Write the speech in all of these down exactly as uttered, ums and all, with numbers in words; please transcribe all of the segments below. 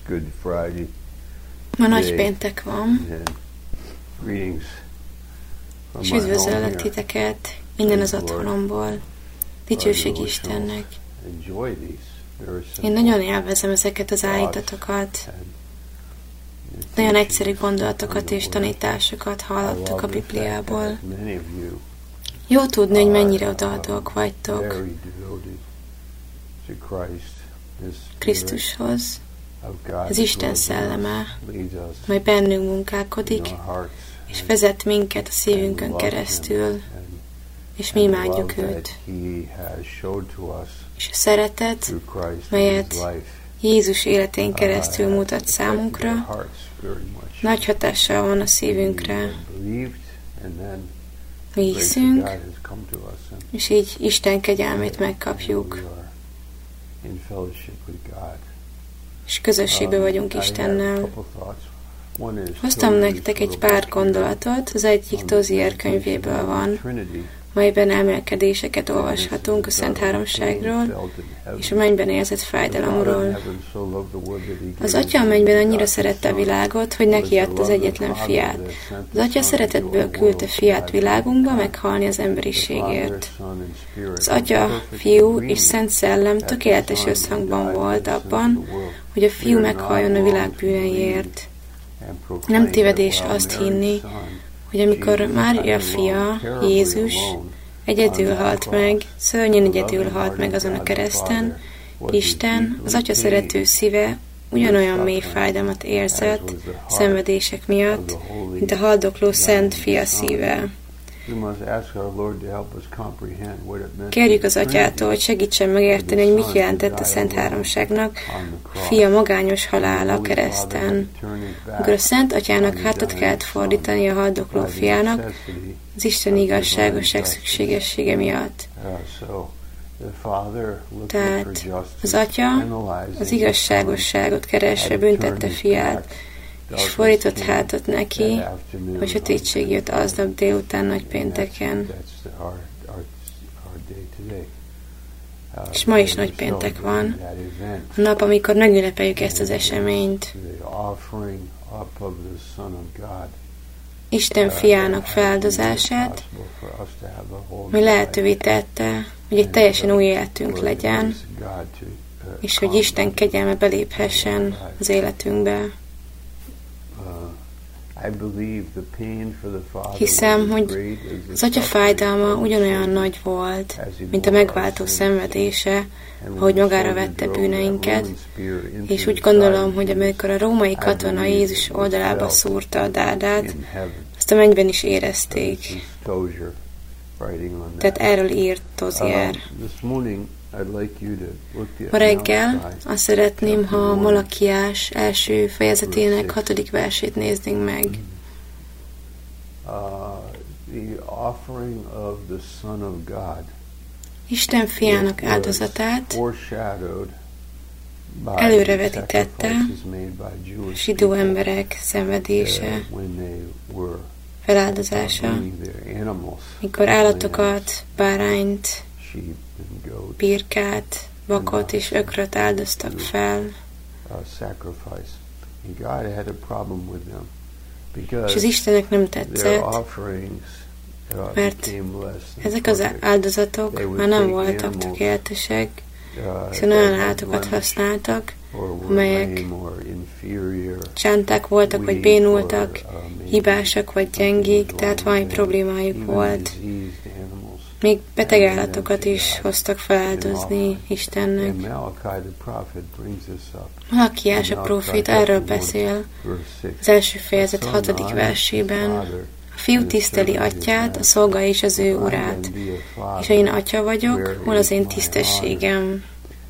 Good Friday. Ma nagypéntek van, Greetings from és my home üdvözöllek here. titeket innen az otthonomból. Dicsőség Istennek. Enjoy these very simple Én nagyon élvezem ezeket az állítatokat. Nagyon egyszerű gondolatokat és tanításokat hallottak a Bibliából. Jó tudni, hogy mennyire odaadók vagytok Krisztushoz. Az Isten szelleme, mely bennünk munkálkodik, és vezet minket a szívünkön keresztül, és mi imádjuk őt. És a szeretet, melyet Jézus életén keresztül mutat számunkra, nagy hatással van a szívünkre. Mi hiszünk, és így Isten kegyelmét megkapjuk, és közösségben vagyunk Istennel. Hoztam nektek egy pár gondolatot, az egyik Tozier könyvéből van, melyben emelkedéseket olvashatunk a Szent Háromságról, és a mennyben érzett fájdalomról. Az Atya a mennyben annyira szerette a világot, hogy neki adta az egyetlen fiát. Az Atya szeretetből küldte fiát világunkba meghalni az emberiségért. Az Atya, Fiú és Szent Szellem tökéletes összhangban volt abban, hogy a Fiú meghaljon a világ bűneiért. Nem tévedés azt hinni, hogy amikor Mária fia, Jézus, egyedül halt meg, szörnyen egyedül halt meg azon a kereszten, Isten, az Atya szerető szíve ugyanolyan mély fájdalmat érzett szenvedések miatt, mint a haldokló Szent Fia szíve. Kérjük az Atyától, hogy segítsen megérteni, hogy mit jelentett a Szent Háromságnak a Fia magányos halála a kereszten. Amikor a Szent Atyának hátat kellett fordítani a haldokló fiának, az Isten igazságosság szükségessége miatt. Tehát az Atya az igazságosságot keresve büntette fiát, és fordított hátat neki, hogy sötétség jött aznap délután nagypénteken. És ma is nagypéntek van, a nap, amikor megünnepeljük ezt az eseményt. Isten fiának feláldozását, mi lehetővé tette, hogy egy teljesen új életünk legyen, és hogy Isten kegyelme beléphessen az életünkbe. Hiszem, hogy az Atya fájdalma ugyanolyan nagy volt, mint a megváltó szenvedése, ahogy magára vette bűneinket, és úgy gondolom, hogy amikor a római katona Jézus oldalába szúrta a dádát, azt a mennyben is érezték. Tehát erről írt Tozier. Ma reggel azt szeretném, ha a Malakiás első fejezetének hatodik versét néznénk meg. Isten fiának áldozatát előrevetítette a zsidó emberek szenvedése, feláldozása, mikor állatokat, bárányt, birkát, vakot és ökröt áldoztak fel. És az Istennek nem tetszett, mert ezek az áldozatok már nem voltak tökéletesek, hiszen olyan állatokat használtak, amelyek csánták voltak, vagy bénultak, hibásak, vagy gyengék, tehát valami problémájuk volt. Még beteg állatokat is hoztak feláldozni Istennek. Malakiás a prófét erről beszél az első fejezet hatodik versében. A fiú tiszteli atyát, a szolga is az ő urát. És ha én atya vagyok, hol az én tisztességem?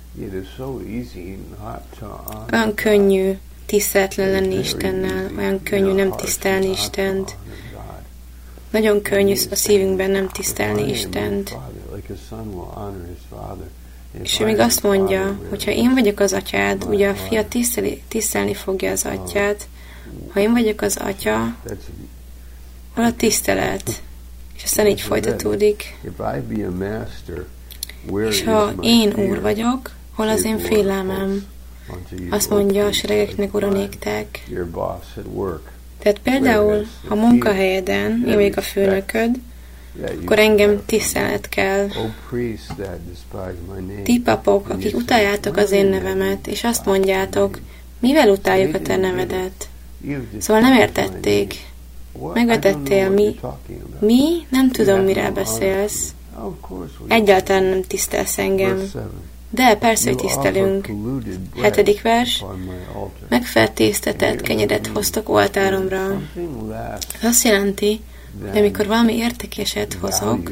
Olyan könnyű tiszteletlen lenni Istennel, olyan könnyű nem tisztelni Istent. Nagyon könnyű a szívünkben nem tisztelni Istent. És ő még azt mondja, hogy ha én vagyok az atyád, ugye a fia tiszteli, tisztelni fogja az atyát. Ha én vagyok az atya, hol a tisztelet? És aztán így folytatódik. És ha én úr vagyok, hol az én félelmem? Azt mondja a seregeknek, Ura néktek. Tehát például, ha munkahelyeden én vagyok a főnököd, akkor engem tisztelet kell. Ti papok, akik utáljátok az én nevemet, és azt mondjátok, mivel utáljuk a te nevedet? Szóval nem értették. Megvetettél mi? Mi? Nem tudom, mire beszélsz. Egyáltalán nem tisztelsz engem. De persze, hogy tisztelünk. Hetedik vers. Megfertéztetett kenyedet hoztok oltáromra. Ez azt jelenti, hogy amikor valami értékeset hozok,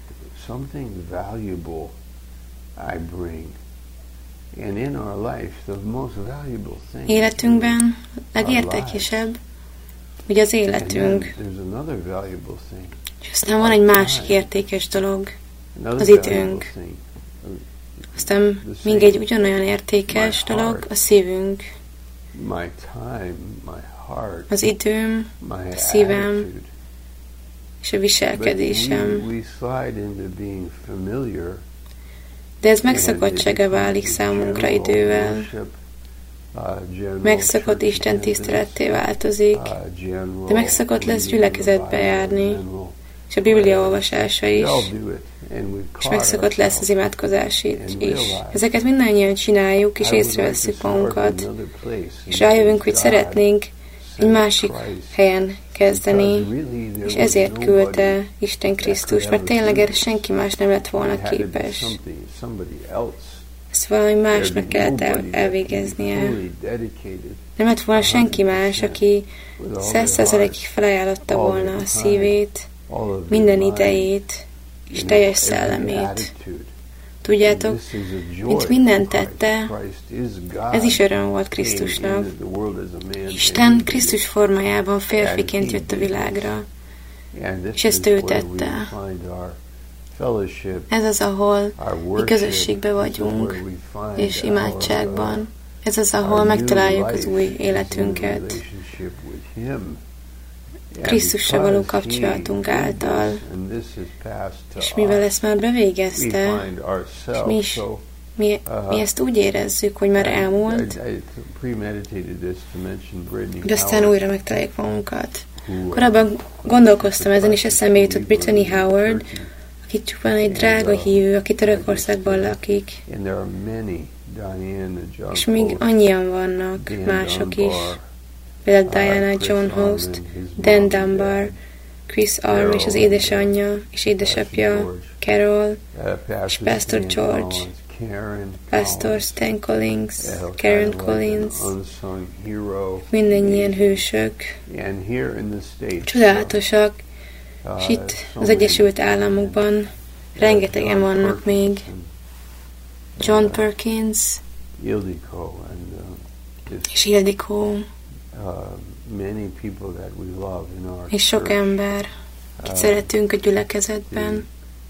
életünkben legértékesebb, ugye az életünk. És aztán van egy másik értékes dolog, az időnk. Aztán még egy ugyanolyan értékes dolog, a szívünk. Az időm, a szívem, és a viselkedésem. De ez megszokottsága válik számunkra idővel. Megszokott Isten tiszteletté változik, de megszokott lesz gyülekezetbe járni, és a Biblia olvasása is, és megszokott lesz az imádkozás is. Ezeket mindannyian csináljuk, és észrevesszük magunkat, és rájövünk, hogy szeretnénk egy másik helyen kezdeni, és ezért küldte Isten Krisztust, mert tényleg erre senki más nem lett volna képes. Ezt valami másnak kellett el, elvégeznie. Nem lett volna senki más, aki száz százalékig felajánlotta volna a szívét, minden idejét és teljes szellemét. Tudjátok, mint mindent tette, ez is öröm volt Krisztusnak. Isten Krisztus formájában férfiként jött a világra, és ezt ő tette. Ez az, ahol mi közösségben vagyunk, és imádságban. Ez az, ahol megtaláljuk az új életünket. Krisztusra való kapcsolatunk által. És mivel ezt már bevégezte, és mi is Mi, mi ezt úgy érezzük, hogy már elmúlt, de aztán újra megtaláljuk magunkat. Korábban gondolkoztam ezen, és eszembe jutott Brittany Howard, aki csupán egy drága hívő, aki Törökországban lakik. És még annyian vannak mások is. Például Diana John Host, Dan Dunbar, Chris Arm és az édesanyja és édesapja Carol, és Pastor George, Pastor Stan Collins, Karen Collins, mindannyian hősök, csodálatosak, és itt az Egyesült Államokban rengetegen vannak még. John Perkins és Ildikó, és sok ember, akit szeretünk a gyülekezetben.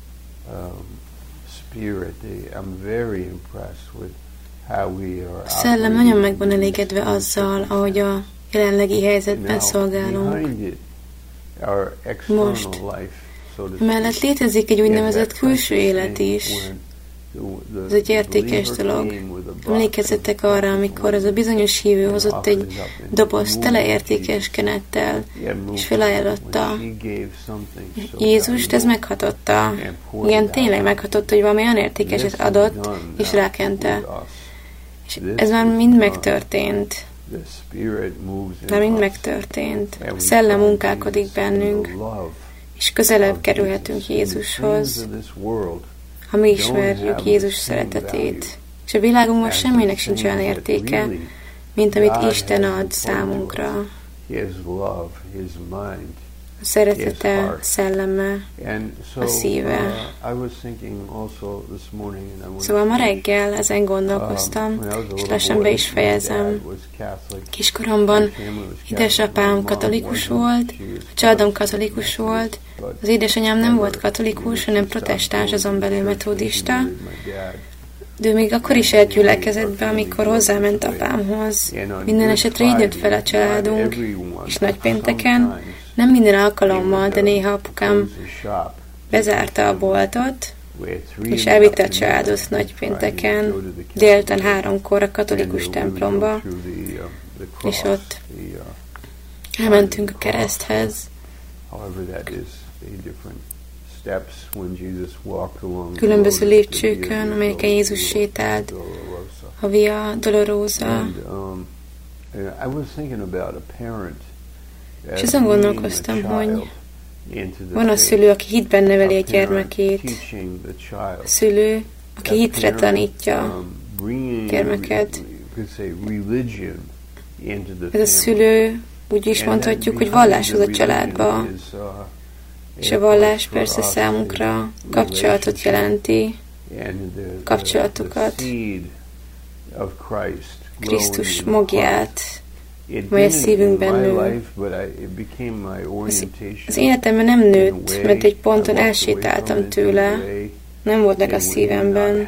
A szellem nagyon meg van elégedve azzal, ahogy a jelenlegi helyzetben szolgálunk. Most, emellett létezik egy úgynevezett külső élet is. Ez egy értékes dolog. Emlékezzetek arra, amikor az a bizonyos hívő hozott egy doboz tele értékes kenettel, és felajánlotta. Jézust ez meghatotta. Igen, tényleg meghatotta, hogy valami olyan értékeset adott, és rákente. És ez már mind megtörtént. Már mind megtörtént. A szellem munkálkodik bennünk, és közelebb kerülhetünk Jézushoz, ha mi ismerjük Jézus szeretetét. És a világunkban semminek sincs olyan értéke, mint amit Isten ad számunkra. A szeretete, szelleme, a szíve. Szóval ma reggel ezen gondolkoztam, és lassan be is fejezem. Kiskoromban édesapám katolikus volt, a családom katolikus volt, az édesanyám nem volt katolikus, hanem protestáns, azon belül metodista, de ő még akkor is élt gyülekezetbe, amikor hozzáment apámhoz. Minden esetre így nőtt fel a családunk, és nagypénteken, nem minden alkalommal, de néha apukám bezárta a boltot, és elvitte a családot nagypénteken, délután háromkor a katolikus templomba, és ott elmentünk a kereszthez. Különböző lépcsőkön, amelyeken Jézus sétált, a Via Dolorosa. És azon gondolkoztam, hogy van a szülő, aki hitben neveli a gyermekét, a szülő, aki hitre tanítja a gyermeket. Ez a szülő, úgy is mondhatjuk, hogy vallás az a családba, és a vallás persze számunkra kapcsolatot jelenti, kapcsolatokat, Krisztus magját, mely a szívünkben nő. Az, az életemben nem nőtt, mert egy ponton elsétáltam tőle, nem volt meg a szívemben.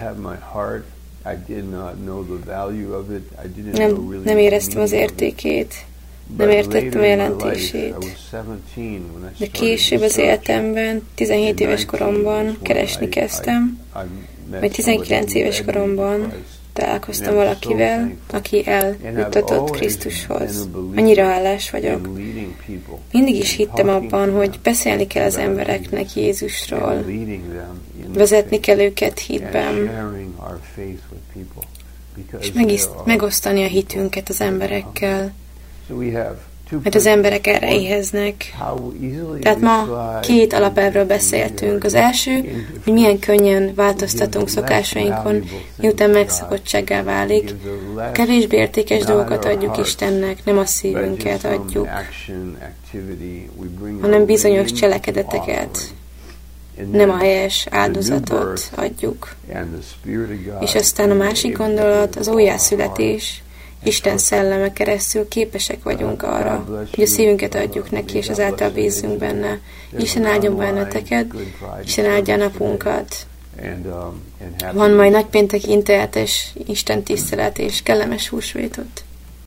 Nem, nem éreztem az értékét, nem értettem a jelentését. De később az életemben, tizenhét éves koromban keresni kezdtem, vagy tizenkilenc éves koromban találkoztam valakivel, aki eljutatott Krisztushoz. Annyira hálás vagyok. Mindig is hittem abban, hogy beszélni kell az embereknek Jézusról. Vezetni kell őket hitben. És megiszt, megosztani a hitünket az emberekkel. Mert az emberek erre éheznek. Tehát ma két alapelvről beszéltünk. Az első, hogy milyen könnyen változtatunk szokásainkon, miután megszokottsággá válik. A kevésbé értékes dolgokat adjuk Istennek, nem a szívünket adjuk, hanem bizonyos cselekedeteket, nem a helyes áldozatot adjuk. És aztán a másik gondolat, az újjászületés. Isten szelleme keresztül képesek vagyunk arra, hogy a szívünket adjuk neki, és azáltal bízzunk benne. Isten áldjon benneteket, Isten áldja a napunkat. Van majd nagypénteki internetes Isten tisztelet és kellemes húsvétot.